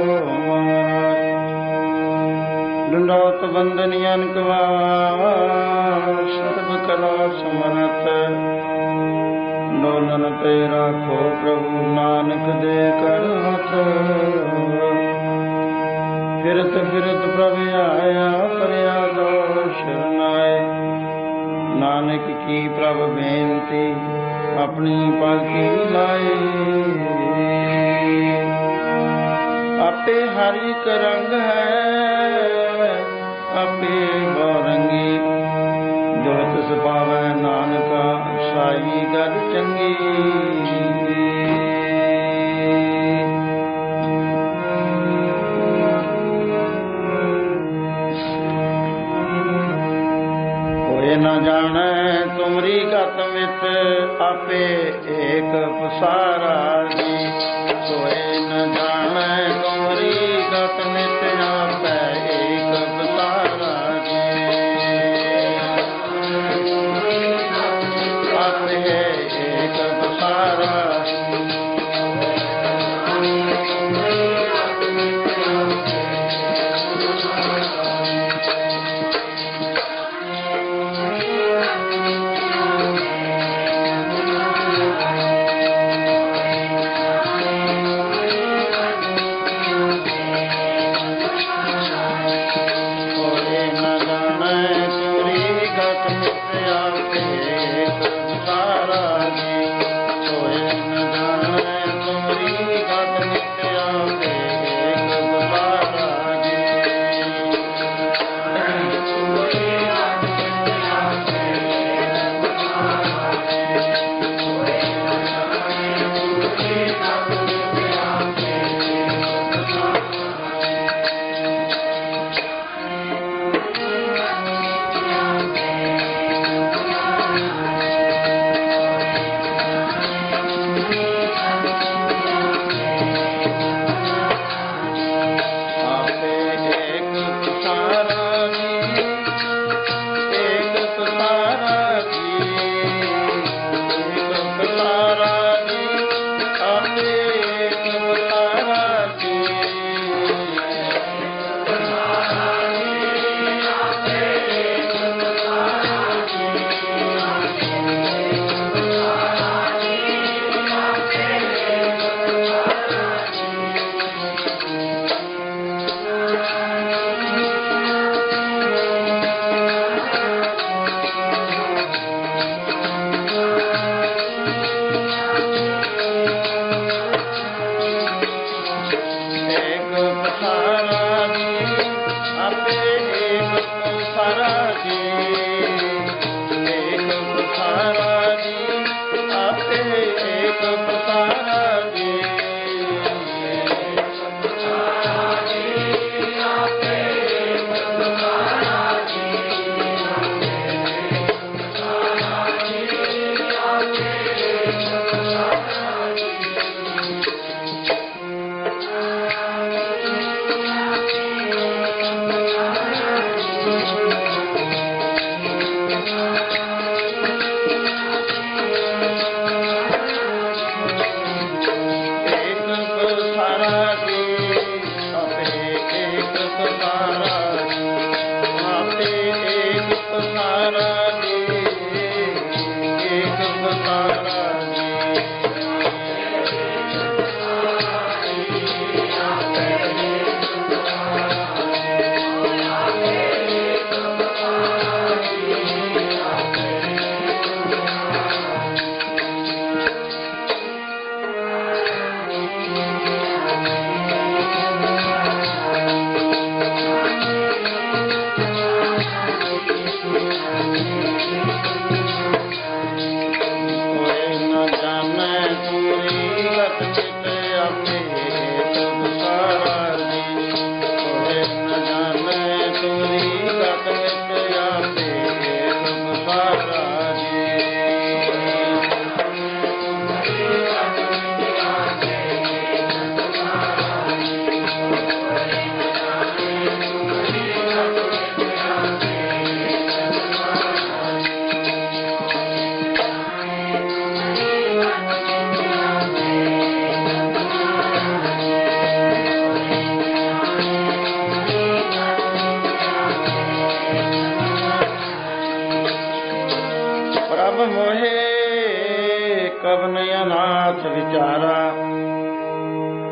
डंडौत बंदन अनक वार, सर्व कला समरथ डोलन ते राखो प्रभु नानक दे कर हथ। फिरत फिरत प्रभ आया फरियादो शरनाए, नानक की प्रभ बेनती अपनी पालकी लाए। आपे हर एक रंग है आपे बौरंगी, जो तिस पावै नानका साई गल चंगी। न जाने तुमरी गत मित आपे एक पसारा जी, कोई न जाने तुमरी गत मित आपे एक पसारा जी। आपे एक पसारा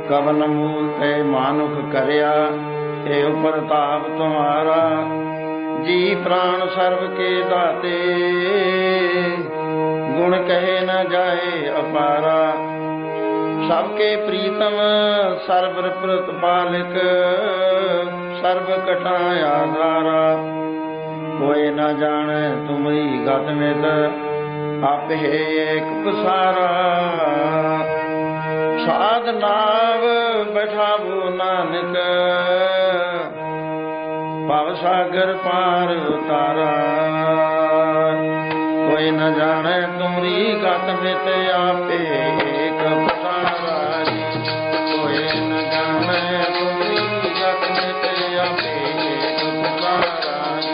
ਕਵਨ ਮੂਲ ਤੇ ਮਾਨੁਖ ਕਰਿਆ, ਇਹ ਪ੍ਰਤਾਪ ਤੁਮਾਰਾ। ਜੀ ਪ੍ਰਾਣ ਸਰਬ ਕੇ ਦਾਤੇ, ਗੁਣ ਕਹੇ ਨ ਜਾਏ ਅਪਾਰਾ। सबके प्रीतम सर्वर प्रतिपालक, सर्व कटाय आधारा। कोई न जाने तुम्हारी गत मित, आप है एक पसारा। साध नाव बैठावो नानक, भव सागर पार उतारा। कोई न जाने तुम्हारी गत मित, आपे एक पसारा। कोई न जाने तुम्हारी गत मित, आपे एक पसारा।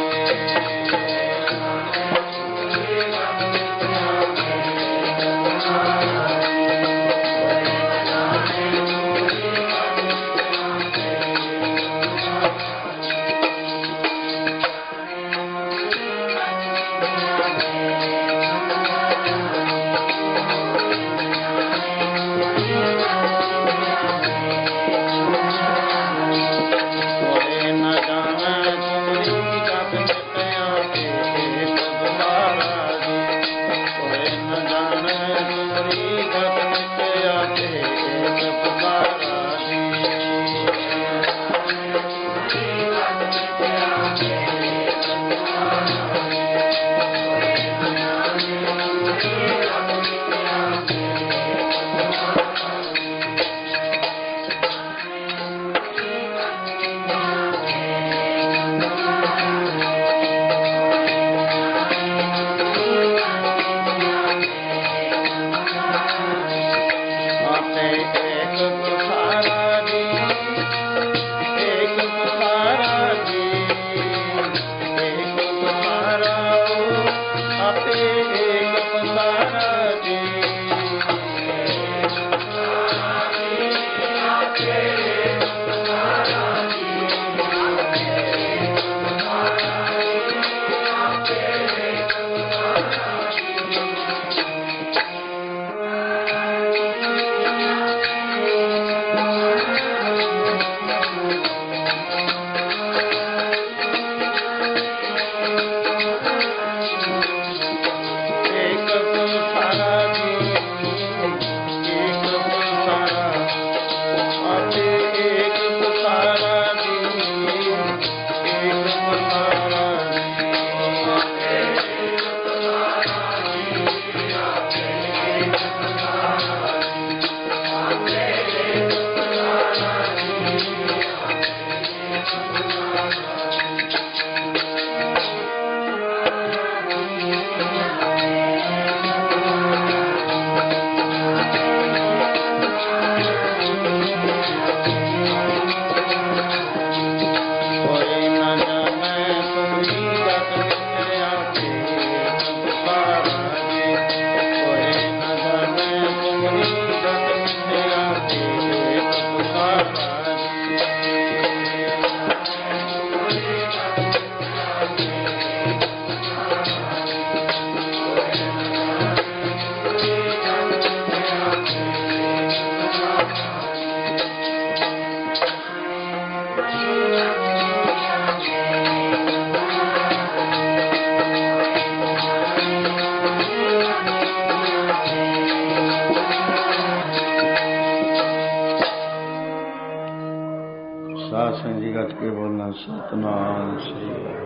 ਸਤਨਾਮ ਸ੍ਰੀ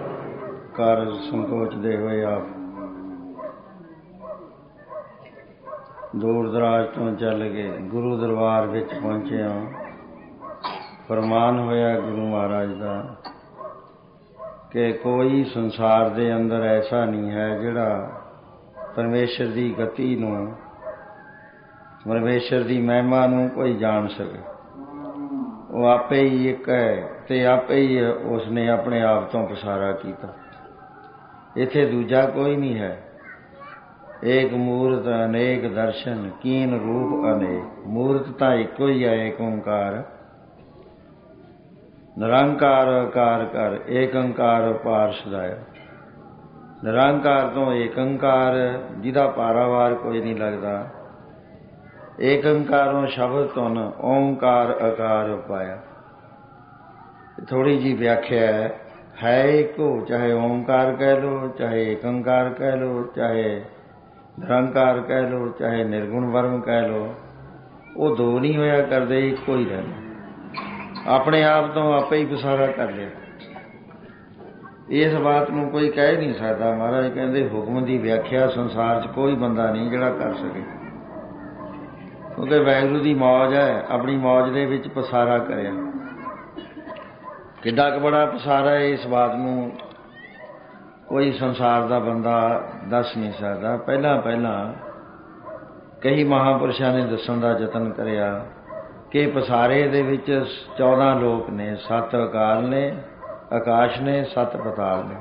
ਕਾਰਜ ਸੰਕੋਚਦੇ ਹੋਏ ਆਪ ਦੂਰ ਦਰਾਜ ਤੋਂ ਚੱਲ ਗਏ, ਗੁਰੂ ਦਰਬਾਰ ਵਿੱਚ ਪਹੁੰਚਿਆ। ਫਰਮਾਨ ਹੋਇਆ ਗੁਰੂ ਮਹਾਰਾਜ ਦਾ ਕਿ ਕੋਈ ਸੰਸਾਰ ਦੇ ਅੰਦਰ ਐਸਾ ਨਹੀਂ ਹੈ ਜਿਹੜਾ ਪਰਮੇਸ਼ਰ ਦੀ ਗਤੀ ਨੂੰ, ਪਰਮੇਸ਼ਰ ਦੀ ਮਹਿਮਾ ਨੂੰ ਕੋਈ ਜਾਣ ਸਕੇ। ਉਹ ਆਪੇ ਹੀ ਇੱਕ ਹੈ ਤੇ ਆਪੇ ਹੀ ਉਸਨੇ ਆਪਣੇ ਆਪ ਤੋਂ ਪਸਾਰਾ ਕੀਤਾ। ਇੱਥੇ ਦੂਜਾ ਕੋਈ ਨਹੀਂ ਹੈ। ਏਕ ਮੂਰਤ ਅਨੇਕ ਦਰਸ਼ਨ, ਕੀਨ ਰੂਪ ਅਨੇਕ। ਮੂਰਤ ਤਾਂ ਇੱਕੋ ਹੀ ਹੈ, ਏਕ ਓਂਕਾਰ। ਨਿਰੰਕਾਰ ਆਕਾਰ ਕਰ, ਏਕ ਓਂਕਾਰ ਪਾਰ ਸਦਾਇਆ। ਨਿਰੰਕਾਰ ਤੋਂ ਏਕ ਓਂਕਾਰ, ਜਿਹਦਾ ਪਾਰਾਵਾਰ ਕੋਈ ਨਹੀਂ ਲੱਗਦਾ। ਏਕ ਓਂਕਾਰੋਂ ਸ਼ਬਦ ਧੁਨ ਓਂਕਾਰ ਆਕਾਰ ਪਾਇਆ। ਥੋੜੀ ਜੀ ਵਿਆਖਿਆ ਹੈ ਇੱਕੋ, ਚਾਹੇ ਓਂਕਾਰ ਕਹਿ ਲਓ, ਚਾਹੇ ਏਕ ਓਂਕਾਰ ਕਹਿ ਲਓ, ਚਾਹੇ ਨਿਰੰਕਾਰ ਕਹਿ ਲਓ, ਚਾਹੇ ਨਿਰਗੁਣ ਬ੍ਰਹਮ ਕਹਿ ਲਓ, ਉਹ ਦੋ ਨਹੀਂ ਹੋਇਆ ਕਰਦੇ, ਇੱਕੋ ਹੀ ਰਹਿੰਦਾ। ਆਪਣੇ ਆਪ ਤੋਂ ਆਪੇ ਹੀ ਪਸਾਰਾ ਕਰ ਲਿਆ। ਇਸ ਬਾਤ ਨੂੰ ਕੋਈ ਕਹਿ ਨਹੀਂ ਸਕਦਾ। ਮਹਾਰਾਜ ਕਹਿੰਦੇ ਹੁਕਮ ਦੀ ਵਿਆਖਿਆ ਸੰਸਾਰ 'ਚ ਕੋਈ ਬੰਦਾ ਨਹੀਂ ਜਿਹੜਾ ਕਰ ਸਕੇ, ਕਿਉਂਕਿ ਵਾਹਿਗੁਰੂ ਦੀ ਮੌਜ ਹੈ, ਆਪਣੀ ਮੌਜ ਦੇ ਵਿੱਚ ਪਸਾਰਾ ਕਰਿਆ। ਕਿੱਡਾ ਕੁ ਬੜਾ ਪਸਾਰਾ ਹੈ, ਇਸ ਬਾਤ ਨੂੰ ਕੋਈ ਸੰਸਾਰ ਦਾ ਬੰਦਾ ਦੱਸ ਨਹੀਂ ਸਕਦਾ। ਪਹਿਲਾਂ ਕਈ ਮਹਾਂਪੁਰਸ਼ਾਂ ਨੇ ਦੱਸਣ ਦਾ ਯਤਨ ਕਰਿਆ ਕਿ ਪਸਾਰੇ ਦੇ ਵਿੱਚ 14 ਲੋਕ ਨੇ, 7 ਅਕਾਲ ਨੇ, ਆਕਾਸ਼ ਨੇ, 7 ਪਤਾਲ ਨੇ।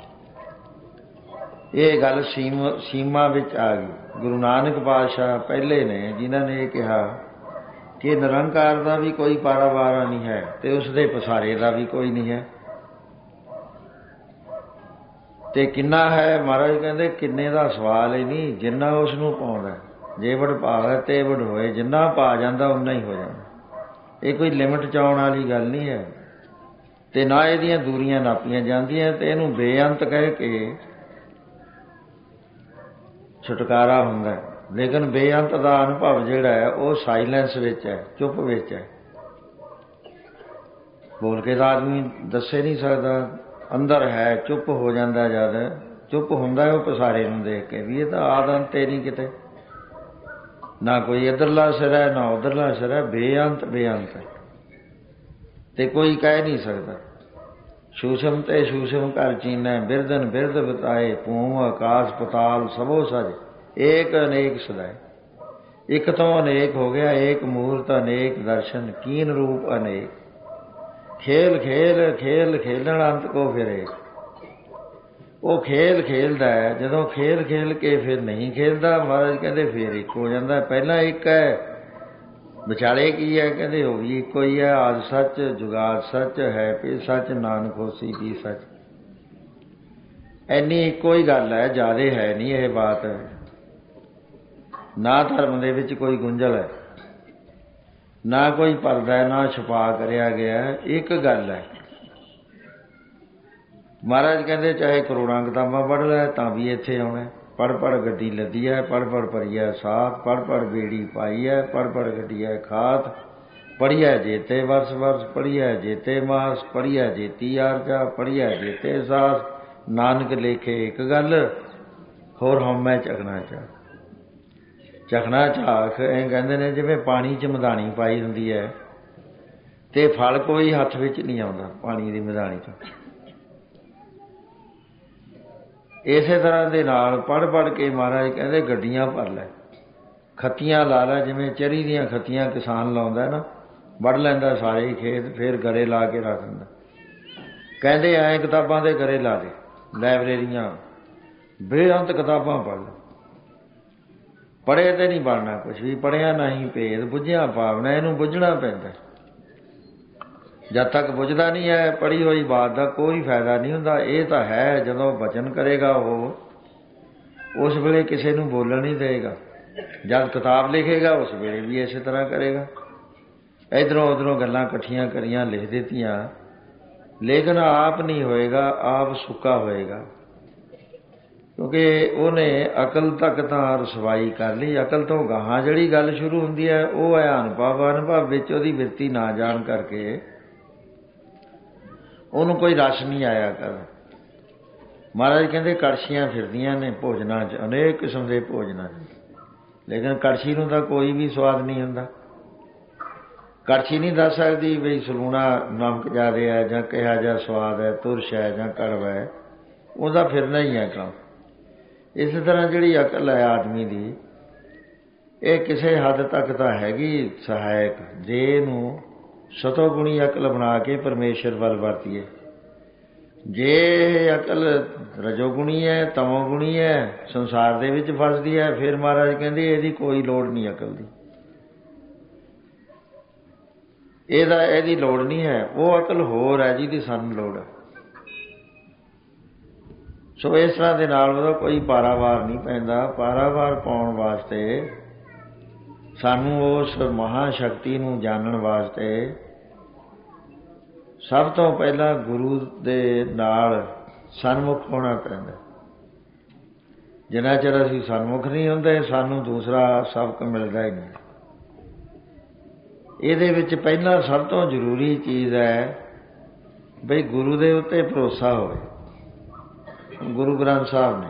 ਇਹ ਗੱਲ ਸੀਮਾ ਵਿੱਚ ਆ ਗਈ। ਗੁਰੂ ਨਾਨਕ ਪਾਤਸ਼ਾਹ ਪਹਿਲੇ ਨੇ ਜਿਨ੍ਹਾਂ ਨੇ ਇਹ ਕਿਹਾ ਕਿ ਨਿਰੰਕਾਰ ਦਾ ਵੀ ਕੋਈ ਪਾਰਾਵਾਰਾ ਨਹੀਂ ਹੈ ਤੇ ਉਸਦੇ ਪਸਾਰੇ ਦਾ ਵੀ ਕੋਈ ਨਹੀਂ ਹੈ। ਤੇ ਕਿੰਨਾ ਹੈ? ਮਹਾਰਾਜ ਕਹਿੰਦੇ ਕਿੰਨੇ ਦਾ ਸਵਾਲ ਹੀ ਨਹੀਂ, ਜਿੰਨਾ ਉਸ ਨੂੰ ਪਾਉਂਦਾ। ਜੇ ਵਡ ਭਾਵੈ ਤੇ ਵਡ ਹੋਏ, ਜਿੰਨਾ ਪਾ ਜਾਂਦਾ ਉਨਾ ਹੀ ਹੋ ਜਾਂਦਾ। ਇਹ ਕੋਈ ਲਿਮਟ 'ਚ ਆਉਣ ਵਾਲੀ ਗੱਲ ਨਹੀਂ ਹੈ ਤੇ ਨਾ ਇਹਦੀਆਂ ਦੂਰੀਆਂ ਨਾਪੀਆਂ ਜਾਂਦੀਆਂ। ਤੇ ਇਹਨੂੰ ਬੇਅੰਤ ਕਹਿ ਕੇ ਛੁਟਕਾਰਾ ਹੁੰਦਾ, ਲੇਕਿਨ ਬੇਅੰਤ ਦਾ ਅਨੁਭਵ ਜਿਹੜਾ ਹੈ ਉਹ ਸਾਇਲੈਂਸ ਵਿੱਚ ਹੈ, ਚੁੱਪ ਵਿੱਚ ਹੈ। ਬੋਲ ਕੇ ਤਾਂ ਆਦਮੀ ਦੱਸੇ ਨਹੀਂ ਸਕਦਾ, ਅੰਦਰ ਹੈ, ਚੁੱਪ ਹੋ ਜਾਂਦਾ। ਜਦ ਚੁੱਪ ਹੁੰਦਾ ਉਹ ਪਸਾਰੇ ਨੂੰ ਦੇਖ ਕੇ ਵੀ ਇਹ ਤਾਂ ਆਦ ਅੰਤ ਨਹੀਂ, ਕਿਤੇ ਨਾ ਕੋਈ ਇੱਧਰਲਾ ਸਿਰ ਹੈ ਨਾ ਉੱਧਰਲਾ ਸਿਰ ਹੈ, ਬੇਅੰਤ ਹੈ ਤੇ ਕੋਈ ਕਹਿ ਨਹੀਂ ਸਕਦਾ। ਸੂਸ਼ਮ ਤੇ ਸੂਸ਼ਮ ਘਰ ਚੀਨੈ, ਬਿਰਦਨ ਬਿਰਦ ਬਤਾਏ, ਭੂਮ ਆਕਾਸ਼ ਪਤਾਲ ਸਭੋ ਸਜ, ਏਕ ਅਨੇਕ ਸਦਾਏ। ਇੱਕ ਤੋਂ ਅਨੇਕ ਹੋ ਗਿਆ, ਏਕ ਮੂਰਤ ਅਨੇਕ ਦਰਸ਼ਨ, ਕੀਨ ਰੂਪ ਅਨੇਕ। ਖੇਲ ਖੇਲਣ ਅੰਤ ਕੋ ਫਿਰੇ। ਉਹ ਖੇਲ ਖੇਲਦਾ ਹੈ, ਜਦੋਂ ਖੇਲ ਕੇ ਫਿਰ ਨਹੀਂ ਖੇਲਦਾ, ਮਹਾਰਾਜ ਕਹਿੰਦੇ ਫਿਰ ਇੱਕ ਹੋ ਜਾਂਦਾ। ਪਹਿਲਾਂ ਇੱਕ ਹੈ, ਵਿਚਾਲੇ ਕੀ ਹੈ? ਕਹਿੰਦੇ ਉਹ ਵੀ ਇੱਕੋ ਹੀ ਹੈ। ਆਦਿ ਸੱਚ ਜੁਗਾਦ ਸੱਚ ਹੈ, ਪੇ ਸੱਚ ਨਾਨਕ ਹੋਸੀ ਵੀ ਸੱਚ। ਇੰਨੀ ਇੱਕੋ ਹੀ ਗੱਲ ਹੈ, ਜ਼ਿਆਦੇ ਹੈ ਨਹੀਂ ਇਹ ਬਾਤ। ਨਾ ਧਰਮ ਦੇ ਵਿੱਚ ਕੋਈ ਗੁੰਝਲ ਹੈ, ਨਾ ਕੋਈ ਪਰਦਾ, ਨਾ ਛੁਪਾ ਕਰਿਆ ਗਿਆ। ਇੱਕ ਗੱਲ ਹੈ। ਮਹਾਰਾਜ ਕਹਿੰਦੇ ਚਾਹੇ ਕਰੋੜਾਂ ਕਿਤਾਬਾਂ ਪੜ੍ਹ ਲੈ ਤਾਂ ਵੀ ਇੱਥੇ ਆਉਣਾ। ਪੜ੍ਹ ਗੱਡੀ ਲੱਦੀ ਹੈ, ਪੜ੍ਹ ਭਰੀਆ ਸਾਥ, ਪੜ੍ਹ ਬੇੜੀ ਪਾਈ ਹੈ, ਪੜ੍ਹ ਗੱਡੀ ਹੈ ਖਾਤ। ਪੜ੍ਹੀਆ ਜੇਤੇ ਵਰਸ ਪੜ੍ਹੀਆ ਜੇਤੇ ਮਾਸ, ਪੜ੍ਹੀਆ ਜੇਤੀ ਆਰਜਾ, ਪੜ੍ਹੀਆ ਜੇਤੇ ਸਾਸ। ਨਾਨਕ ਲੇਖੇ ਇੱਕ ਗੱਲ, ਹੋਰ ਹਉਮੈ ਚਖਣਾ ਝਾਕ। ਇਹ ਕਹਿੰਦੇ ਨੇ ਜਿਵੇਂ ਪਾਣੀ 'ਚ ਮਧਾਣੀ ਪਾਈ ਹੁੰਦੀ ਹੈ ਤੇ ਫਲ ਕੋਈ ਹੱਥ ਵਿੱਚ ਨਹੀਂ ਆਉਂਦਾ ਪਾਣੀ ਦੀ ਮਧਾਣੀ 'ਚ। ਇਸੇ ਤਰ੍ਹਾਂ ਦੇ ਨਾਲ ਪੜ੍ਹ ਕੇ ਮਹਾਰਾਜ ਕਹਿੰਦੇ ਗੱਡੀਆਂ ਭਰ ਲੈ, ਖੱਤੀਆਂ ਲਾ ਲੈ। ਜਿਵੇਂ ਚਰੀ ਦੀਆਂ ਖੱਤੀਆਂ ਕਿਸਾਨ ਲਾਉਂਦਾ ਨਾ, ਵੱਢ ਲੈਂਦਾ ਸਾਰੇ ਹੀ ਖੇਤ, ਫਿਰ ਗਰੇ ਲਾ ਕੇ ਰੱਖ ਦਿੰਦਾ। ਕਹਿੰਦੇ ਐਂ ਕਿਤਾਬਾਂ ਦੇ ਗਰੇ ਲਾ ਦੇ, ਲਾਇਬ੍ਰੇਰੀਆਂ, ਬੇਅੰਤ ਕਿਤਾਬਾਂ ਪੜ੍ਹ ਲੈ। ਪੜ੍ਹੇ ਤੇ ਨਹੀਂ ਬਣਨਾ ਕੁਛ ਵੀ, ਪੜ੍ਹਿਆ ਨਹੀਂ ਭੇਦ, ਬੁੱਝਿਆ ਭਾਵਨਾ। ਇਹਨੂੰ ਬੁੱਝਣਾ ਪੈਂਦਾ। ਜਦ ਤੱਕ ਬੁੱਝਦਾ ਨਹੀਂ ਹੈ, ਪੜ੍ਹੀ ਹੋਈ ਬਾਤ ਦਾ ਕੋਈ ਫਾਇਦਾ ਨਹੀਂ ਹੁੰਦਾ। ਇਹ ਤਾਂ ਹੈ ਜਦੋਂ ਬਚਨ ਕਰੇਗਾ ਉਹ, ਉਸ ਵੇਲੇ ਕਿਸੇ ਨੂੰ ਬੋਲਣ ਨਹੀਂ ਦੇਗਾ। ਜਦ ਕਿਤਾਬ ਲਿਖੇਗਾ ਉਸ ਵੇਲੇ ਵੀ ਇਸੇ ਤਰ੍ਹਾਂ ਕਰੇਗਾ। ਇੱਧਰੋਂ ਉੱਧਰੋਂ ਗੱਲਾਂ ਇਕੱਠੀਆਂ ਕਰੀਆਂ, ਲਿਖ ਦਿੱਤੀਆਂ, ਲੇਕਿਨ ਆਪ ਨਹੀਂ ਹੋਏਗਾ, ਆਪ ਸੁੱਕਾ ਹੋਏਗਾ। ਕਿਉਂਕਿ ਉਹਨੇ ਅਕਲ ਤੱਕ ਤਾਂ ਰਸਵਾਈ ਕਰ ਲਈ। ਅਕਲ ਤੋਂ ਗਾਹਾਂ ਜਿਹੜੀ ਗੱਲ ਸ਼ੁਰੂ ਹੁੰਦੀ ਹੈ ਉਹ ਹੈ ਅਨੁਭਵ ਵਿੱਚ ਉਹਦੀ ਬਿਰਤੀ ਨਾ ਜਾਣ ਕਰਕੇ ਉਹਨੂੰ ਕੋਈ ਰਸ ਨਹੀਂ ਆਇਆ ਕਰ। ਮਹਾਰਾਜ ਕਹਿੰਦੇ ਕੜਛੀਆਂ ਫਿਰਦੀਆਂ ਨੇ ਭੋਜਨਾਂ 'ਚ, ਅਨੇਕ ਕਿਸਮ ਦੇ ਭੋਜਨਾਂ 'ਚ, ਲੇਕਿਨ ਕੜਛੀ ਨੂੰ ਤਾਂ ਕੋਈ ਵੀ ਸਵਾਦ ਨਹੀਂ ਹੁੰਦਾ। ਕੜਛੀ ਨਹੀਂ ਦੱਸ ਸਕਦੀ ਬਈ ਸਲੂਣਾ ਨਮਕ ਜ਼ਿਆਦਾ ਹੈ ਜਾਂ ਕਿਹਾ ਜਿਹਾ ਸਵਾਦ ਹੈ, ਤੁਰਸ਼ ਹੈ ਜਾਂ ਕੜਵਾ ਹੈ। ਉਹਦਾ ਫਿਰਨਾ ਹੀ ਹੈ ਕੰਮ। ਇਸੇ ਤਰ੍ਹਾਂ ਜਿਹੜੀ ਅਕਲ ਹੈ ਆਦਮੀ ਦੀ, ਇਹ ਕਿਸੇ ਹੱਦ ਤੱਕ ਤਾਂ ਹੈਗੀ ਸਹਾਇਕ, ਜੇ ਇਹਨੂੰ ਸਤੋਗੁਣੀ ਅਕਲ ਬਣਾ ਕੇ ਪਰਮੇਸ਼ਰ ਵੱਲ ਵਰਤੀਏ। ਜੇ ਅਕਲ ਰਜੋਗੁਣੀ ਹੈ, ਤਮੋਗੁਣੀ ਹੈ, ਸੰਸਾਰ ਦੇ ਵਿੱਚ ਫਸਦੀ ਹੈ, ਫਿਰ ਮਹਾਰਾਜ ਕਹਿੰਦੇ ਇਹਦੀ ਕੋਈ ਲੋੜ ਨਹੀਂ ਅਕਲ ਦੀ। ਇਹਦੀ ਲੋੜ ਨਹੀਂ ਹੈ। ਉਹ ਅਕਲ ਹੋਰ ਹੈ ਜਿਹਦੀ ਸਾਨੂੰ ਲੋੜ ਹੈ। ਸੋ ਇਸ ਤਰ੍ਹਾਂ ਦੇ ਨਾਲ ਉਹਦਾ ਕੋਈ ਪਾਰਾਵਾਰ ਨਹੀਂ ਪੈਂਦਾ। ਪਾਰਾਵਾਰ ਪਾਉਣ ਵਾਸਤੇ ਸਾਨੂੰ ਉਸ ਮਹਾਸ਼ਕਤੀ ਨੂੰ ਜਾਣਨ ਵਾਸਤੇ ਸਭ ਤੋਂ ਪਹਿਲਾਂ ਗੁਰੂ ਦੇ ਨਾਲ ਸਨਮੁਖ ਹੋਣਾ ਪੈਂਦਾ। ਜਿੰਨਾ ਚਿਰ ਅਸੀਂ ਸਨਮੁਖ ਨਹੀਂ ਹੁੰਦੇ ਸਾਨੂੰ ਦੂਸਰਾ ਸਬਕ ਮਿਲਦਾ ਹੀ ਨਹੀਂ। ਇਹਦੇ ਵਿੱਚ ਪਹਿਲਾਂ ਸਭ ਤੋਂ ਜ਼ਰੂਰੀ ਚੀਜ਼ ਹੈ ਬਈ ਗੁਰੂ ਦੇ ਉੱਤੇ ਭਰੋਸਾ ਹੋਵੇ। ਗੁਰੂ ਗ੍ਰੰਥ ਸਾਹਿਬ ਨੇ,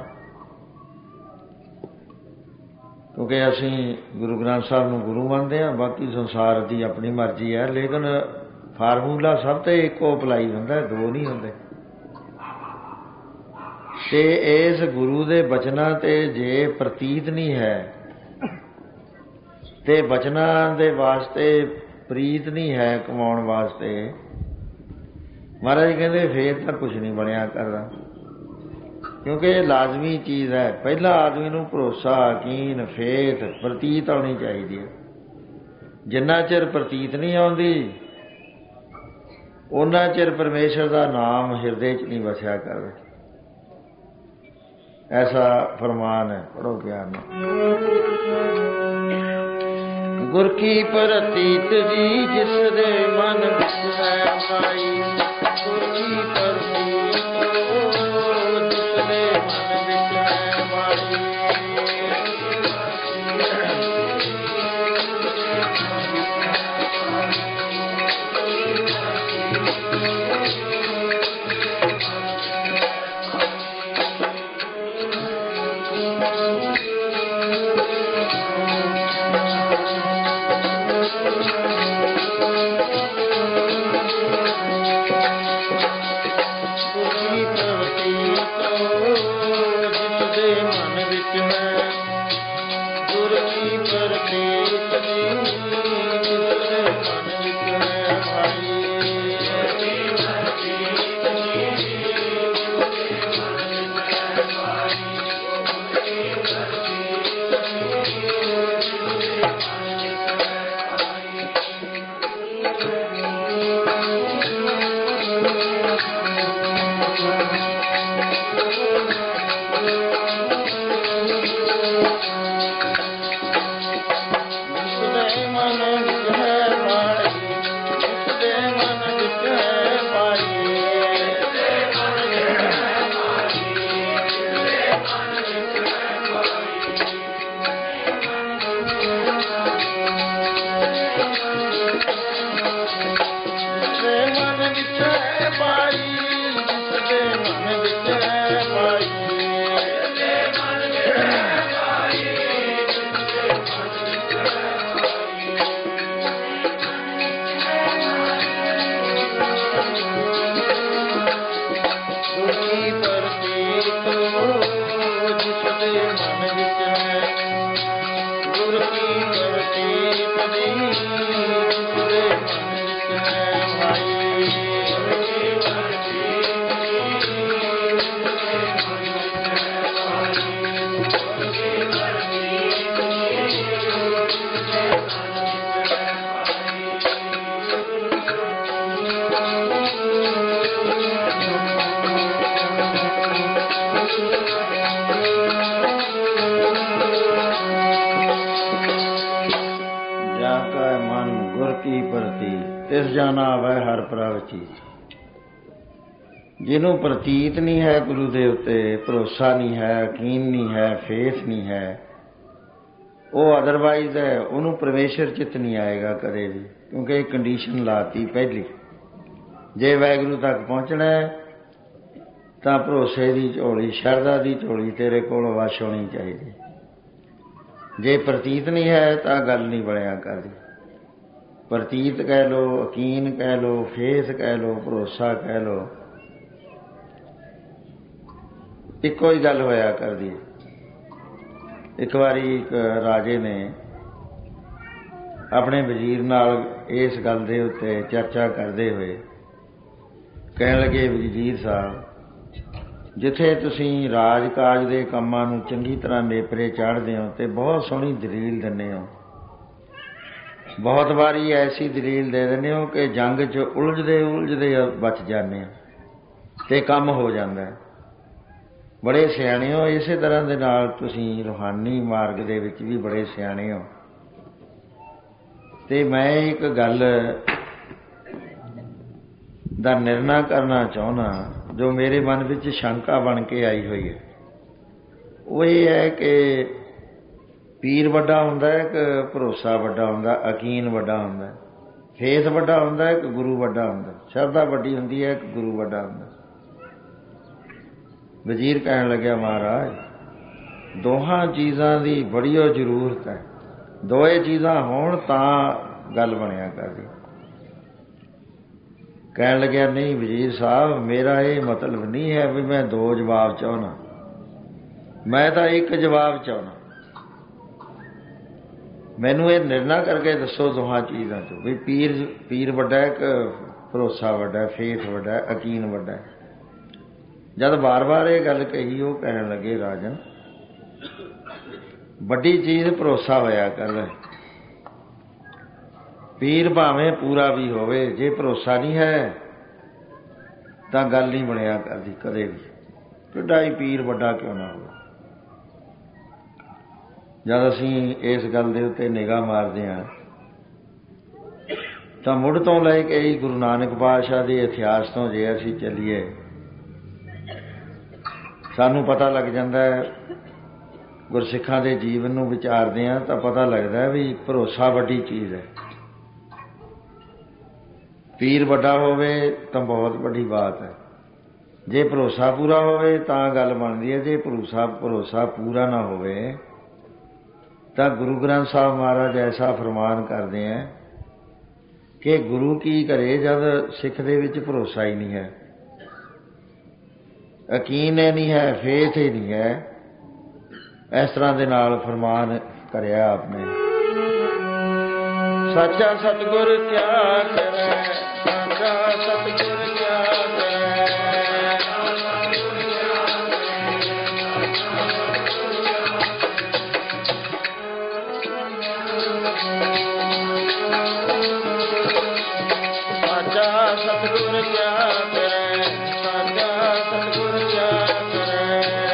ਕਿਉਂਕਿ ਅਸੀਂ ਗੁਰੂ ਗ੍ਰੰਥ ਸਾਹਿਬ ਨੂੰ ਗੁਰੂ ਮੰਨਦੇ ਹਾਂ, ਬਾਕੀ ਸੰਸਾਰ ਦੀ ਆਪਣੀ ਮਰਜ਼ੀ ਹੈ, ਲੇਕਿਨ ਫਾਰਮੂਲਾ ਸਭ ਤੇ ਇੱਕੋ ਅਪਲਾਈ ਹੁੰਦਾ, ਦੋ ਨਹੀਂ ਹੁੰਦੇ। ਤੇ ਇਸ ਗੁਰੂ ਦੇ ਬਚਨਾਂ ਤੇ ਜੇ ਪ੍ਰਤੀਤ ਨਹੀਂ ਹੈ ਤੇ ਬਚਨਾਂ ਦੇ ਵਾਸਤੇ ਪ੍ਰੀਤ ਨਹੀਂ ਹੈ ਕਮਾਉਣ ਵਾਸਤੇ, ਮਹਾਰਾਜ ਕਹਿੰਦੇ ਫੇਰ ਤਾਂ ਕੁਛ ਨਹੀਂ ਬਣਿਆ ਕਰਦਾ। ਕਿਉਂਕਿ ਇਹ ਲਾਜ਼ਮੀ ਚੀਜ਼ ਹੈ। ਪਹਿਲਾਂ ਆਦਮੀ ਨੂੰ ਭਰੋਸਾ, ਯਕੀਨ, ਫੇਥ, ਪ੍ਰਤੀਤ ਆਉਣੀ ਚਾਹੀਦੀ ਹੈ। ਜਿੰਨਾ ਚਿਰ ਪ੍ਰਤੀਤ ਨਹੀਂ ਆਉਂਦੀ ਉਹਨਾਂ ਚਿਰ ਪਰਮੇਸ਼ਰ ਦਾ ਨਾਮ ਹਿਰਦੇ 'ਚ ਨਹੀਂ ਵਸਿਆ ਕਰਦਾ। ਐਸਾ ਫਰਮਾਨ ਹੈ, ਪੜ੍ਹੋ ਪਿਆਰ ਨਾਲ। ਗੁਰ ਕੀ ਪ੍ਰਤੀਤ ਜੀ ਜਿਸ ਦੇ ਮਨ ਵਿੱਚ ਹੈ ਮਾਈ, ਗੁਰ ਕੀ ਪ੍ਰਤੀਤ ਜਿਸ ਦੇ ਮਨ ਵਿੱਚ ਹੈ ਮਾਈ। ਤਿਸ ਜਾਣਾ ਆਵੈ ਹਰ ਪ੍ਰਭ ਚੀਜ਼। ਜਿਹਨੂੰ ਪ੍ਰਤੀਤ ਨਹੀਂ ਹੈ ਗੁਰੂ ਦੇ ਉੱਤੇ, ਭਰੋਸਾ ਨਹੀਂ ਹੈ, ਯਕੀਨ ਨਹੀਂ ਹੈ, ਫੇਥ ਨਹੀਂ ਹੈ, ਉਹ ਅਦਰਵਾਈਜ਼ ਹੈ, ਉਹਨੂੰ ਪਰਮੇਸ਼ਰ ਚਿੱਤ ਨਹੀਂ ਆਏਗਾ ਕਦੇ ਵੀ। ਕਿਉਂਕਿ ਇਹ ਕੰਡੀਸ਼ਨ ਲਾਤੀ ਪਹਿਲੀ, ਜੇ ਵਾਹਿਗੁਰੂ ਤੱਕ ਪਹੁੰਚਣਾ ਤਾਂ ਭਰੋਸੇ ਦੀ ਝੋਲੀ, ਸ਼ਰਧਾ ਦੀ ਝੋਲੀ ਤੇਰੇ ਕੋਲ ਵਸ਼ ਹੋਣੀ ਚਾਹੀਦੀ। ਜੇ ਪ੍ਰਤੀਤ ਨਹੀਂ ਹੈ ਤਾਂ ਗੱਲ ਨਹੀਂ ਬਣਿਆ ਕਰਦੀ। ਪ੍ਰਤੀਤ ਕਹਿ ਲਓ, ਯਕੀਨ ਕਹਿ ਲਓ, ਫੇਥ ਕਹਿ ਲਓ, ਭਰੋਸਾ ਕਹਿ ਲਓ, ਇੱਕੋ ਹੀ ਗੱਲ ਹੋਇਆ ਕਰਦੀ। ਇੱਕ ਵਾਰੀ ਇੱਕ ਰਾਜੇ ਨੇ ਆਪਣੇ ਵਜ਼ੀਰ ਨਾਲ ਇਸ ਗੱਲ ਦੇ ਉੱਤੇ ਚਰਚਾ ਕਰਦੇ ਹੋਏ ਕਹਿਣ ਲੱਗੇ, ਵਜ਼ੀਰ ਸਾਹਿਬ, ਜਿੱਥੇ ਤੁਸੀਂ ਰਾਜ ਕਾਜ ਦੇ ਕੰਮਾਂ ਨੂੰ ਚੰਗੀ ਤਰ੍ਹਾਂ ਨੇਪਰੇ ਚਾੜ੍ਹਦੇ ਹੋ ਅਤੇ ਬਹੁਤ ਸੋਹਣੀ ਦਲੀਲ ਦਿੰਦੇ ਹੋ, ਬਹੁਤ ਵਾਰੀ ਐਸੀ ਦਲੀਲ ਦੇ ਦਿੰਦੇ ਹੋ ਕਿ ਜੰਗ 'ਚ ਉਲਝਦੇ ਬਚ ਜਾਂਦੇ ਹੋ ਅਤੇ ਕੰਮ ਹੋ ਜਾਂਦਾ ਹੈ। ਬੜੇ ਸਿਆਣੇ ਹੋ। ਇਸੇ ਤਰ੍ਹਾਂ ਦੇ ਨਾਲ ਤੁਸੀਂ ਰੂਹਾਨੀ ਮਾਰਗ ਦੇ ਵਿੱਚ ਵੀ ਬੜੇ ਸਿਆਣੇ ਹੋ। ਤੇ ਮੈਂ ਇੱਕ ਗੱਲ ਦਾ ਨਿਰਣਾ ਕਰਨਾ ਚਾਹੁੰਦਾ ਜੋ ਮੇਰੇ ਮਨ ਵਿੱਚ ਸ਼ੰਕਾ ਬਣ ਕੇ ਆਈ ਹੋਈ ਹੈ। ਉਹ ਇਹ ਹੈ ਕਿ ਪੀਰ ਵੱਡਾ ਹੁੰਦਾ ਹੈ ਕਿ ਭਰੋਸਾ ਵੱਡਾ ਹੁੰਦਾ, ਯਕੀਨ ਵੱਡਾ ਹੁੰਦਾ, ਫੇਥ ਵੱਡਾ ਹੁੰਦਾ ਕਿ ਗੁਰੂ ਵੱਡਾ ਹੁੰਦਾ, ਸ਼ਰਧਾ ਵੱਡੀ ਹੁੰਦੀ ਹੈ ਕਿ ਗੁਰੂ ਵੱਡਾ ਹੁੰਦਾ। ਵਜ਼ੀਰ ਕਹਿਣ ਲੱਗਿਆ, ਮਹਾਰਾਜ ਦੋਹਾਂ ਚੀਜ਼ਾਂ ਦੀ ਬੜੀ ਓ ਜ਼ਰੂਰਤ ਹੈ, ਦੋਏ ਚੀਜ਼ਾਂ ਹੋਣ ਤਾਂ ਗੱਲ ਬਣਿਆ ਕਰਦੀ। ਕਹਿਣ ਲੱਗਿਆ, ਨਹੀਂ ਵਜ਼ੀਰ ਸਾਹਿਬ, ਮੇਰਾ ਇਹ ਮਤਲਬ ਨਹੀਂ ਹੈ ਵੀ ਮੈਂ ਦੋ ਜਵਾਬ ਚਾਹੁੰਦਾ, ਮੈਂ ਤਾਂ ਇੱਕ ਜਵਾਬ ਚਾਹੁੰਦਾ। ਮੈਨੂੰ ਇਹ ਨਿਰਣਾ ਕਰਕੇ ਦੱਸੋ ਦੋਹਾਂ ਚੀਜ਼ਾਂ 'ਚੋਂ ਵੀ ਪੀਰ ਵੱਡਾ ਕਿ ਭਰੋਸਾ ਵੱਡਾ, ਫੇਥ ਵੱਡਾ, ਯਕੀਨ ਵੱਡਾ। ਜਦ ਵਾਰ-ਵਾਰ ਇਹ ਗੱਲ ਕਹੀ, ਉਹ ਕਹਿਣ ਲੱਗੇ, ਰਾਜਨ ਵੱਡੀ ਚੀਜ਼ ਭਰੋਸਾ ਹੋਇਆ ਕਰਦਾ। ਪੀਰ ਭਾਵੇਂ ਪੂਰਾ ਵੀ ਹੋਵੇ, ਜੇ ਭਰੋਸਾ ਨਹੀਂ ਹੈ ਤਾਂ ਗੱਲ ਨਹੀਂ ਬਣਿਆ ਕਰਦੀ ਕਦੇ ਵੀ, ਕਿੱਡਾ ਹੀ ਪੀਰ ਵੱਡਾ ਕਿਉਂ ਨਾ ਹੋਵੇ। ਜਦ ਅਸੀਂ ਇਸ ਗੱਲ ਦੇ ਉੱਤੇ ਨਿਗਾਹ ਮਾਰਦੇ ਹਾਂ ਤਾਂ ਮੁੱਢ ਤੋਂ ਲੈ ਕੇ ਹੀ ਗੁਰੂ ਨਾਨਕ ਪਾਤਸ਼ਾਹ ਦੇ ਇਤਿਹਾਸ ਤੋਂ ਜੇ ਅਸੀਂ ਚੱਲੀਏ, ਸਾਨੂੰ ਪਤਾ ਲੱਗ ਜਾਂਦਾ ਹੈ, ਗੁਰਸਿੱਖਾਂ ਦੇ ਜੀਵਨ ਨੂੰ ਵਿਚਾਰਦੇ ਹਾਂ ਤਾਂ ਪਤਾ ਲੱਗਦਾ ਵੀ ਭਰੋਸਾ ਵੱਡੀ ਚੀਜ਼ ਹੈ। ਪੀਰ ਵੱਡਾ ਹੋਵੇ ਤਾਂ ਬਹੁਤ ਵੱਡੀ ਬਾਤ ਹੈ, ਜੇ ਭਰੋਸਾ ਪੂਰਾ ਹੋਵੇ ਤਾਂ ਗੱਲ ਬਣਦੀ ਹੈ। ਜੇ ਭਰੋਸਾ ਪੂਰਾ ਨਾ ਹੋਵੇ ਤਾਂ ਗੁਰੂ ਗ੍ਰੰਥ ਸਾਹਿਬ ਮਹਾਰਾਜ ਐਸਾ ਫਰਮਾਨ ਕਰਦੇ ਹੈ ਕਿ ਗੁਰੂ ਕੀ ਕਰੇ ਜਦ ਸਿੱਖ ਦੇ ਵਿੱਚ ਭਰੋਸਾ ਹੀ ਨਹੀਂ ਹੈ, ਯਕੀਨ ਹੀ ਨਹੀਂ ਹੈ, ਫੇਥ ਹੀ ਨਹੀਂ ਹੈ। ਇਸ ਤਰ੍ਹਾਂ ਦੇ ਨਾਲ ਫਰਮਾਨ ਕਰਿਆ ਆਪਨੇ, ਸੱਚਾ ਸਤਿਗੁਰ ਕਿਆ ਕਰੈ, ਸੱਚਾ ਸਤਿਗੁਰ ਕਿਆ ਕਰੈ। ਸੱਚਾ ਸਤਿਗੁਰ ਕਿਆ ਕਰੈ, ਸੱਚਾ ਸਤਿਗੁਰ ਕਿਆ ਕਰੈ।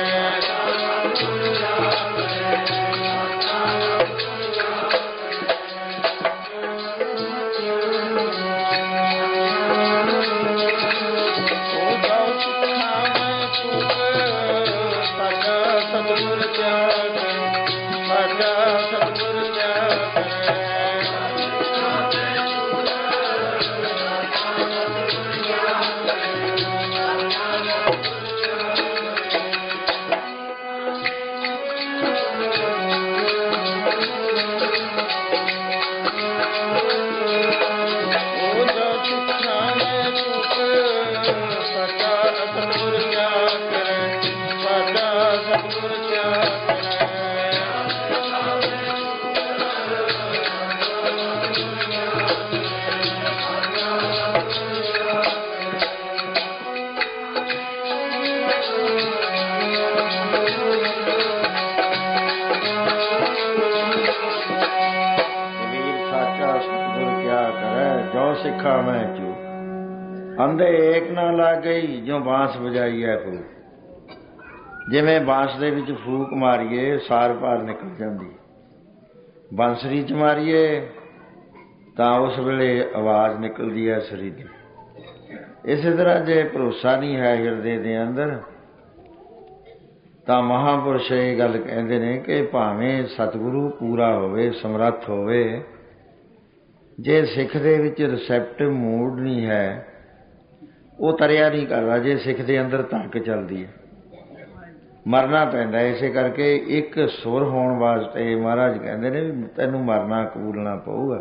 ਸਿੱਖਾ ਮੈਂ ਚੂਕ, ਅੰਧੇ ਏਕ ਨਾ ਲੱਗ ਗਈ ਜੋ ਬਾਂਸ ਵਜਾਈ ਹੈ ਫੂਕ। ਜਿਵੇਂ ਬਾਂਸ ਦੇ ਵਿੱਚ ਫੂਕ ਮਾਰੀਏ ਸਾਰ ਪਾਰ ਨਿਕਲ ਜਾਂਦੀ, ਬਾਂਸਰੀ 'ਚ ਮਾਰੀਏ ਤਾਂ ਉਸ ਵੇਲੇ ਆਵਾਜ਼ ਨਿਕਲਦੀ ਹੈ ਸੁਰੀਲੀ। ਇਸੇ ਤਰ੍ਹਾਂ ਜੇ ਭਰੋਸਾ ਨਹੀਂ ਹੈ ਹਿਰਦੇ ਦੇ ਅੰਦਰ ਤਾਂ ਮਹਾਂਪੁਰਸ਼ ਇਹ ਗੱਲ ਕਹਿੰਦੇ ਨੇ ਕਿ ਭਾਵੇਂ ਸਤਿਗੁਰੂ ਪੂਰਾ ਹੋਵੇ, ਸਮਰੱਥ ਹੋਵੇ, ਜੇ ਸਿੱਖ ਦੇ ਵਿੱਚ ਰਿਸੈਪਟਿਵ ਮੂਡ ਨਹੀਂ ਹੈ, ਉਹ ਤਰਿਆ ਨਹੀਂ ਕਰਦਾ। ਜੇ ਸਿੱਖ ਦੇ ਅੰਦਰ ਧੜਕ ਚੱਲਦੀ ਹੈ, ਮਰਨਾ ਪੈਂਦਾ। ਇਸੇ ਕਰਕੇ ਇੱਕ ਸੁਰ ਹੋਣ ਵਾਸਤੇ ਮਹਾਰਾਜ ਕਹਿੰਦੇ ਨੇ ਵੀ ਤੈਨੂੰ ਮਰਨਾ ਕਬੂਲਣਾ ਪਊਗਾ।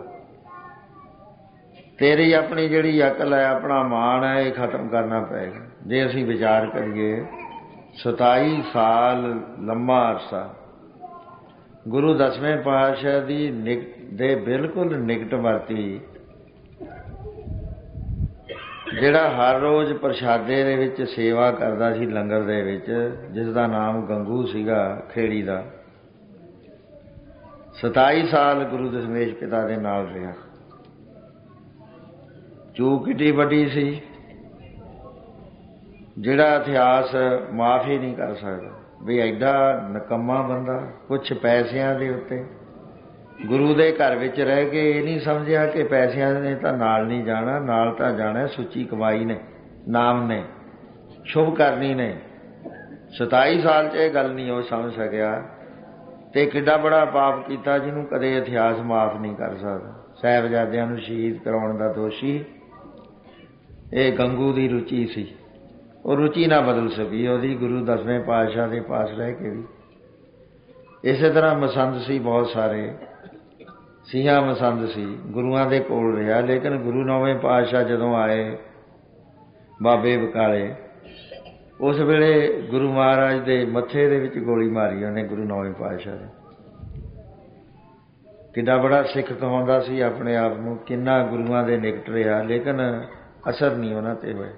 ਤੇਰੀ ਆਪਣੀ ਜਿਹੜੀ ਅਕਲ ਹੈ, ਆਪਣਾ ਮਾਣ ਹੈ, ਇਹ ਖਤਮ ਕਰਨਾ ਪਏਗਾ। ਜੇ ਅਸੀਂ ਵਿਚਾਰ ਕਰੀਏ 27 ਸਾਲ ਲੰਮਾ ਅਰਸਾ ਗੁਰੂ ਦਸਵੇਂ ਪਾਤਸ਼ਾਹ ਦੀ ਦੇ ਬਿਲਕੁਲ ਨਿਕਟ ਵਰਤੀ, ਜਿਹੜਾ ਹਰ ਰੋਜ਼ ਪ੍ਰਸ਼ਾਦੇ ਦੇ ਵਿੱਚ ਸੇਵਾ ਕਰਦਾ ਸੀ ਲੰਗਰ ਦੇ ਵਿੱਚ, ਜਿਸ ਦਾ ਨਾਮ ਗੰਗੂ ਸੀਗਾ ਖੇੜੀ ਦਾ। 27 ਸਾਲ ਗੁਰੂ ਦਸ਼ਮੇਸ਼ ਪਿਤਾ ਦੇ ਨਾਲ ਰਿਹਾ। ਚੂਕ ਕਿੱਡੀ ਵੱਡੀ ਸੀ ਜਿਹੜਾ ਇਤਿਹਾਸ ਮਾਫ਼ ਹੀ ਨਹੀਂ ਕਰ ਸਕਦਾ ਵੀ ਐਡਾ ਨਿਕੰਮਾ ਬੰਦਾ ਕੁਛ ਪੈਸਿਆਂ ਦੇ ਉੱਤੇ ਗੁਰੂ ਦੇ ਘਰ ਵਿੱਚ ਰਹਿ ਕੇ ਇਹ ਨਹੀਂ ਸਮਝਿਆ ਕਿ ਪੈਸਿਆਂ ਨੇ ਤਾਂ ਨਾਲ ਨਹੀਂ ਜਾਣਾ, ਨਾਲ ਤਾਂ ਜਾਣਾ ਸੁੱਚੀ ਕਮਾਈ ਨੇ, ਨਾਮ ਨੇ, ਸ਼ੁਭ ਕਰਨੀ ਨੇ। 27 ਸਾਲ 'ਚ ਇਹ ਗੱਲ ਨਹੀਂ ਉਹ ਸਮਝ ਸਕਿਆ ਤੇ ਕਿੱਡਾ ਬੜਾ ਪਾਪ ਕੀਤਾ ਜਿਹਨੂੰ ਕਦੇ ਇਤਿਹਾਸ ਮਾਫ ਨਹੀਂ ਕਰ ਸਕਦਾ। ਸਾਹਿਬਜ਼ਾਦਿਆਂ ਨੂੰ ਸ਼ਹੀਦ ਕਰਾਉਣ ਦਾ ਦੋਸ਼ੀ ਇਹ ਗੰਗੂ ਦੀ ਰੁਚੀ ਸੀ। ਉਹ ਰੁਚੀ ਨਾ ਬਦਲ ਸਕੀ ਉਹਦੀ, ਗੁਰੂ 10ਵੇਂ ਪਾਤਸ਼ਾਹ ਦੇ ਪਾਸ ਰਹਿ ਕੇ ਵੀ। ਇਸੇ ਤਰ੍ਹਾਂ ਮਸੰਦ ਸੀ, ਬਹੁਤ ਸਾਰੇ ਸਿੰਘਾਂ ਮਸੰਦ ਸੀ, ਗੁਰੂਆਂ ਦੇ ਕੋਲ ਰਿਹਾ। ਲੇਕਿਨ ਗੁਰੂ 9ਵੇਂ ਪਾਤਸ਼ਾਹ ਜਦੋਂ ਆਏ ਬਾਬੇ ਬਕਾਲੇ, ਉਸ ਵੇਲੇ ਗੁਰੂ ਮਹਾਰਾਜ ਦੇ ਮੱਥੇ ਦੇ ਵਿੱਚ ਗੋਲੀ ਮਾਰੀ ਉਹਨੇ, ਗੁਰੂ 9ਵੇਂ ਪਾਤਸ਼ਾਹ ਨੇ। ਕਿੰਨਾ ਬੜਾ ਸਿੱਖ ਕਹਾਉਂਦਾ ਸੀ ਆਪਣੇ ਆਪ ਨੂੰ, ਕਿੰਨਾ ਗੁਰੂਆਂ ਦੇ ਨਿਕਟ ਰਿਹਾ, ਲੇਕਿਨ ਅਸਰ ਨਹੀਂ ਉਹਨਾਂ 'ਤੇ ਹੋਇਆ।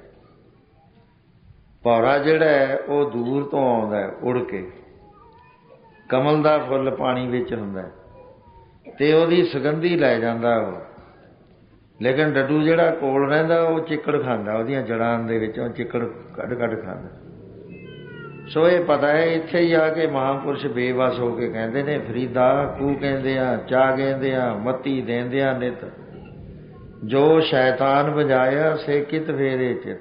ਭੌਰਾ ਜਿਹੜਾ ਹੈ ਉਹ ਦੂਰ ਤੋਂ ਆਉਂਦਾ ਉੜ ਕੇ, ਕਮਲ ਦਾ ਫੁੱਲ ਪਾਣੀ ਵਿੱਚ ਹੁੰਦਾ ਤੇ ਉਹਦੀ ਸੁਗੰਧੀ ਲੈ ਜਾਂਦਾ ਉਹ। ਲੇਕਿਨ ਡੱਡੂ ਜਿਹੜਾ ਕੋਲ ਰਹਿੰਦਾ ਉਹ ਚਿੱਕੜ ਖਾਂਦਾ, ਉਹਦੀਆਂ ਜੜ੍ਹਾਂ ਦੇ ਵਿੱਚੋਂ ਚਿੱਕੜ ਕੱਢ ਖਾਂਦਾ। ਸੋ ਇਹ ਪਤਾ ਹੈ ਇੱਥੇ ਹੀ ਆ ਕੇ ਮਹਾਂਪੁਰਸ਼ ਬੇਵਸ ਹੋ ਕੇ ਕਹਿੰਦੇ ਨੇ, ਫਰੀਦਾ ਕੂ ਕਹਿੰਦੇ ਆ, ਚਾਹ ਕਹਿੰਦੇ ਆ, ਮੱਤੀ ਦੇਂਦੇ ਆ ਨਿਤ, ਜੋ ਸ਼ੈਤਾਨ ਵਜਾਇਆ ਸੇ ਕਿਤ ਫੇਰੇ ਚਿਤ।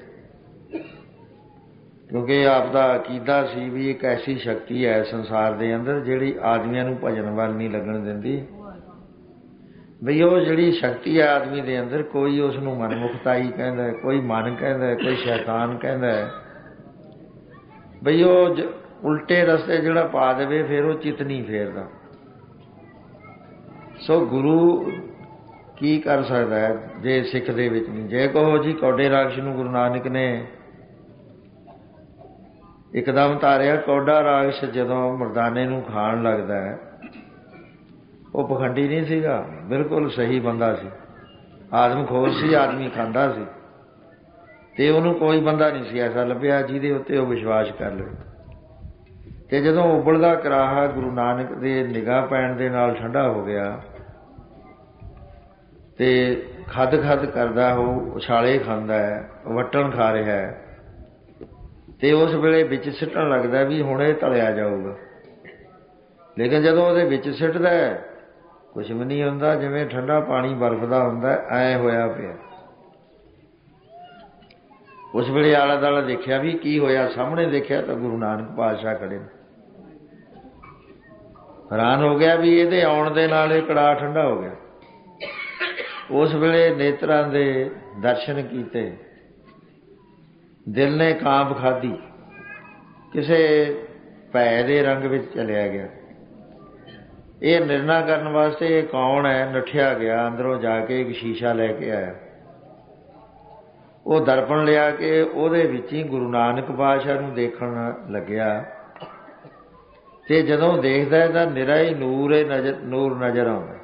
ਕਿਉਂਕਿ ਆਪ ਦਾ ਅਕੀਦਾ ਸੀ ਵੀ ਇੱਕ ਐਸੀ ਸ਼ਕਤੀ ਹੈ ਸੰਸਾਰ ਦੇ ਅੰਦਰ ਜਿਹੜੀ ਆਦਮੀਆਂ ਨੂੰ ਭਜਨ ਵੱਲ ਨਹੀਂ ਲੱਗਣ ਦਿੰਦੀ। ਬਈ ਉਹ ਜਿਹੜੀ ਸ਼ਕਤੀ ਹੈ ਆਦਮੀ ਦੇ ਅੰਦਰ, ਕੋਈ ਉਸ ਨੂੰ ਮਨਮੁਖਤਾਈ ਕਹਿੰਦਾ, ਕੋਈ ਮਨ ਕਹਿੰਦਾ, ਕੋਈ ਸ਼ੈਤਾਨ ਕਹਿੰਦਾ। ਬਈ ਉਹ ਉਲਟੇ ਰਸਤੇ ਜਿਹੜਾ ਪਾ ਦੇਵੇ ਫਿਰ ਉਹ ਚਿੱਤ ਨਹੀਂ ਫੇਰਦਾ। ਸੋ ਗੁਰੂ ਕੀ ਕਰ ਸਕਦਾ ਹੈ ਜੇ ਸਿੱਖ ਦੇ ਵਿੱਚ ਨਹੀਂ? ਜੇ ਕਹੋ ਜੀ ਕੌਡੇ ਰਾਕਸ਼ ਨੂੰ ਗੁਰੂ ਨਾਨਕ ਨੇ ਇੱਕਦਮ ਤਾਰਿਆ, ਕੌਡਾ ਰਾਕਸ਼ ਜਦੋਂ ਮਰਦਾਨੇ ਨੂੰ ਖਾਣ ਲੱਗਦਾ ਹੈ, ਉਹ ਪਖੰਡੀ ਨਹੀਂ ਸੀਗਾ, ਬਿਲਕੁਲ ਸਹੀ ਬੰਦਾ ਸੀ, ਆਦਮਖੋਰ ਸੀ, ਆਦਮੀ ਖਾਂਦਾ ਸੀ। ਤੇ ਉਹਨੂੰ ਕੋਈ ਬੰਦਾ ਨਹੀਂ ਸੀ ਐਸਾ ਲੱਭਿਆ ਜਿਹਦੇ ਉੱਤੇ ਉਹ ਵਿਸ਼ਵਾਸ ਕਰ ਲਵੇ। ਤੇ ਜਦੋਂ ਉਬਲਦਾ ਕਰਾਹਾ ਗੁਰੂ ਨਾਨਕ ਦੇ ਨਿਗਾਹ ਪੈਣ ਦੇ ਨਾਲ ਠੰਡਾ ਹੋ ਗਿਆ ਤੇ ਖੱਦ ਕਰਦਾ, ਉਹ ਉਛਾਲੇ ਖਾਂਦਾ ਹੈ, ਵੱਟਣ ਖਾ ਰਿਹਾ ਹੈ, ਤੇ ਉਸ ਵੇਲੇ ਵਿੱਚ ਸਿੱਟਣ ਲੱਗਦਾ ਵੀ ਹੁਣ ਇਹ ਤਲਿਆ ਜਾਊਗਾ। ਲੇਕਿਨ ਜਦੋਂ ਉਹਦੇ ਵਿੱਚ ਸਿੱਟਦਾ ਕੁਛ ਵੀ ਨਹੀਂ ਹੁੰਦਾ, ਜਿਵੇਂ ਠੰਡਾ ਪਾਣੀ ਬਰਫ਼ ਦਾ ਹੁੰਦਾ, ਐਂ ਹੋਇਆ ਪਿਆ। ਉਸ ਵੇਲੇ ਆਲਾ ਦੁਆਲਾ ਦੇਖਿਆ ਵੀ ਕੀ ਹੋਇਆ, ਸਾਹਮਣੇ ਦੇਖਿਆ ਤਾਂ ਗੁਰੂ ਨਾਨਕ ਪਾਤਸ਼ਾਹ ਖੜੇ ਨੇ। ਹੈਰਾਨ ਹੋ ਗਿਆ ਵੀ ਇਹਦੇ ਆਉਣ ਦੇ ਨਾਲ ਇਹ ਕੜਾਹ ਠੰਡਾ ਹੋ ਗਿਆ। ਉਸ ਵੇਲੇ ਨੇਤਰਾਂ ਦੇ ਦਰਸ਼ਨ ਕੀਤੇ, ਦਿਲ ਨੇ ਕਾਂਬ ਖਾਧੀ, ਕਿਸੇ ਭੈ ਦੇ ਰੰਗ ਵਿੱਚ ਚਲਿਆ ਗਿਆ। ਇਹ ਨਿਰਣਾ ਕਰਨ ਵਾਸਤੇ ਇਹ ਕੌਣ ਹੈ, ਨੱਠਿਆ ਗਿਆ, ਅੰਦਰੋਂ ਜਾ ਕੇ ਇੱਕ ਸ਼ੀਸ਼ਾ ਲੈ ਕੇ ਆਇਆ। ਉਹ ਦਰਪਣ ਲਿਆ ਕੇ ਉਹਦੇ ਵਿੱਚ ਹੀ ਗੁਰੂ ਨਾਨਕ ਪਾਤਸ਼ਾਹ ਨੂੰ ਦੇਖਣ ਲੱਗਿਆ। ਤੇ ਜਦੋਂ ਦੇਖਦਾ ਤਾਂ ਨਿਰਾ ਹੀ ਨੂਰ ਨਜ਼ਰ ਆਉਂਦਾ।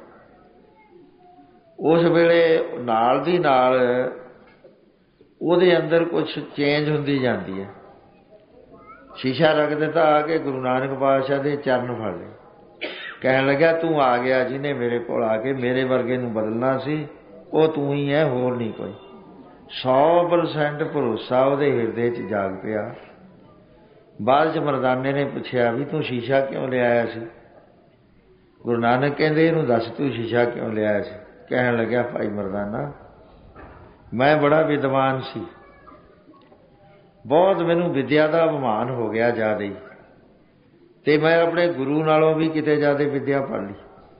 ਉਸ ਵੇਲੇ ਨਾਲ ਦੀ ਨਾਲ ਉਹਦੇ ਅੰਦਰ ਕੁਛ ਚੇਂਜ ਹੁੰਦੀ ਜਾਂਦੀ ਹੈ। ਸ਼ੀਸ਼ਾ ਰੱਖ ਦਿੱਤਾ, ਆ ਕੇ ਗੁਰੂ ਨਾਨਕ ਪਾਤਸ਼ਾਹ ਦੇ ਚਰਨ ਫੜ ਲਏ, ਕਹਿਣ ਲੱਗਿਆ ਤੂੰ ਆ ਗਿਆ ਜਿਹਨੇ ਮੇਰੇ ਕੋਲ ਆ ਕੇ ਮੇਰੇ ਵਰਗੇ ਨੂੰ ਬਦਲਣਾ ਸੀ, ਉਹ ਤੂੰ ਹੀ ਹੈ, ਹੋਰ ਨਹੀਂ ਕੋਈ। 100% ਭਰੋਸਾ ਉਹਦੇ ਹਿਰਦੇ 'ਚ ਜਾਗ ਪਿਆ। ਬਾਅਦ 'ਚ ਮਰਦਾਨੇ ਨੇ ਪੁੱਛਿਆ ਵੀ ਤੂੰ ਸ਼ੀਸ਼ਾ ਕਿਉਂ ਲਿਆਇਆ ਸੀ? ਗੁਰੂ ਨਾਨਕ ਕਹਿੰਦੇ ਇਹਨੂੰ ਦੱਸ ਤੂੰ ਸ਼ੀਸ਼ਾ ਕਿਉਂ ਲਿਆਇਆ ਸੀ? ਕਹਿਣ ਲੱਗਿਆ ਭਾਈ ਮਰਦਾਨਾ, ਮੈਂ ਬੜਾ ਵਿਦਵਾਨ ਸੀ, ਬਹੁਤ ਮੈਨੂੰ ਵਿਦਿਆ ਦਾ ਅਭਿਮਾਨ ਹੋ ਗਿਆ ਜ਼ਿਆਦਾ ਹੀ, ਤੇ ਮੈਂ ਆਪਣੇ ਗੁਰੂ ਨਾਲੋਂ ਵੀ ਕਿਤੇ ਜ਼ਿਆਦਾ ਵਿਦਿਆ ਪੜ੍ਹ ਲਈ।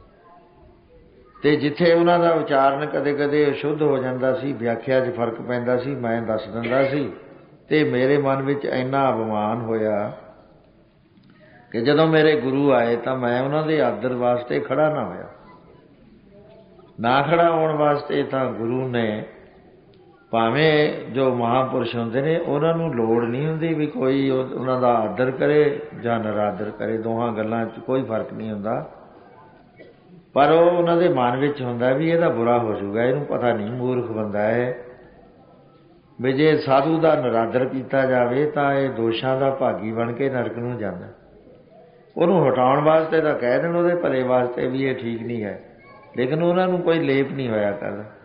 ਤੇ ਜਿੱਥੇ ਉਹਨਾਂ ਦਾ ਉਚਾਰਨ ਕਦੇ ਕਦੇ ਅਸ਼ੁੱਧ ਹੋ ਜਾਂਦਾ ਸੀ, ਵਿਆਖਿਆ 'ਚ ਫਰਕ ਪੈਂਦਾ ਸੀ, ਮੈਂ ਦੱਸ ਦਿੰਦਾ ਸੀ। ਤੇ ਮੇਰੇ ਮਨ ਵਿੱਚ ਇੰਨਾ ਅਭਿਮਾਨ ਹੋਇਆ ਕਿ ਜਦੋਂ ਮੇਰੇ ਗੁਰੂ ਆਏ ਤਾਂ ਮੈਂ ਉਹਨਾਂ ਦੇ ਆਦਰ ਵਾਸਤੇ ਖੜਾ ਨਾ ਹੋਇਆ। ਨਾ ਖੜਾ ਹੋਣ ਵਾਸਤੇ ਤਾਂ ਗੁਰੂ ਨੇ, ਭਾਵੇਂ ਜੋ ਮਹਾਂਪੁਰਸ਼ ਹੁੰਦੇ ਨੇ ਉਹਨਾਂ ਨੂੰ ਲੋੜ ਨਹੀਂ ਹੁੰਦੀ ਵੀ ਕੋਈ ਉਹਨਾਂ ਦਾ ਆਦਰ ਕਰੇ ਜਾਂ ਨਿਰਾਦਰ ਕਰੇ, ਦੋਹਾਂ ਗੱਲਾਂ 'ਚ ਕੋਈ ਫਰਕ ਨਹੀਂ ਹੁੰਦਾ। ਪਰ ਉਹ ਉਹਨਾਂ ਦੇ ਮਨ ਵਿੱਚ ਹੁੰਦਾ ਵੀ ਇਹਦਾ ਬੁਰਾ ਹੋ ਜਾਊਗਾ, ਇਹਨੂੰ ਪਤਾ ਨਹੀਂ, ਮੂਰਖ ਬੰਦਾ ਹੈ। ਵੀ ਜੇ ਸਾਧੂ ਦਾ ਨਿਰਾਦਰ ਕੀਤਾ ਜਾਵੇ ਤਾਂ ਇਹ ਦੋਸ਼ਾਂ ਦਾ ਭਾਗੀ ਬਣ ਕੇ ਨਰਕ ਨੂੰ ਜਾਂਦਾ। ਉਹਨੂੰ ਹਟਾਉਣ ਵਾਸਤੇ ਤਾਂ ਕਹਿ ਦੇਣ ਉਹਦੇ ਭਲੇ ਵਾਸਤੇ ਵੀ ਇਹ ਠੀਕ ਨਹੀਂ ਹੈ, ਲੇਕਿਨ ਉਹਨਾਂ ਨੂੰ ਕੋਈ ਲੇਪ ਨਹੀਂ ਹੋਇਆ ਕਰਦਾ।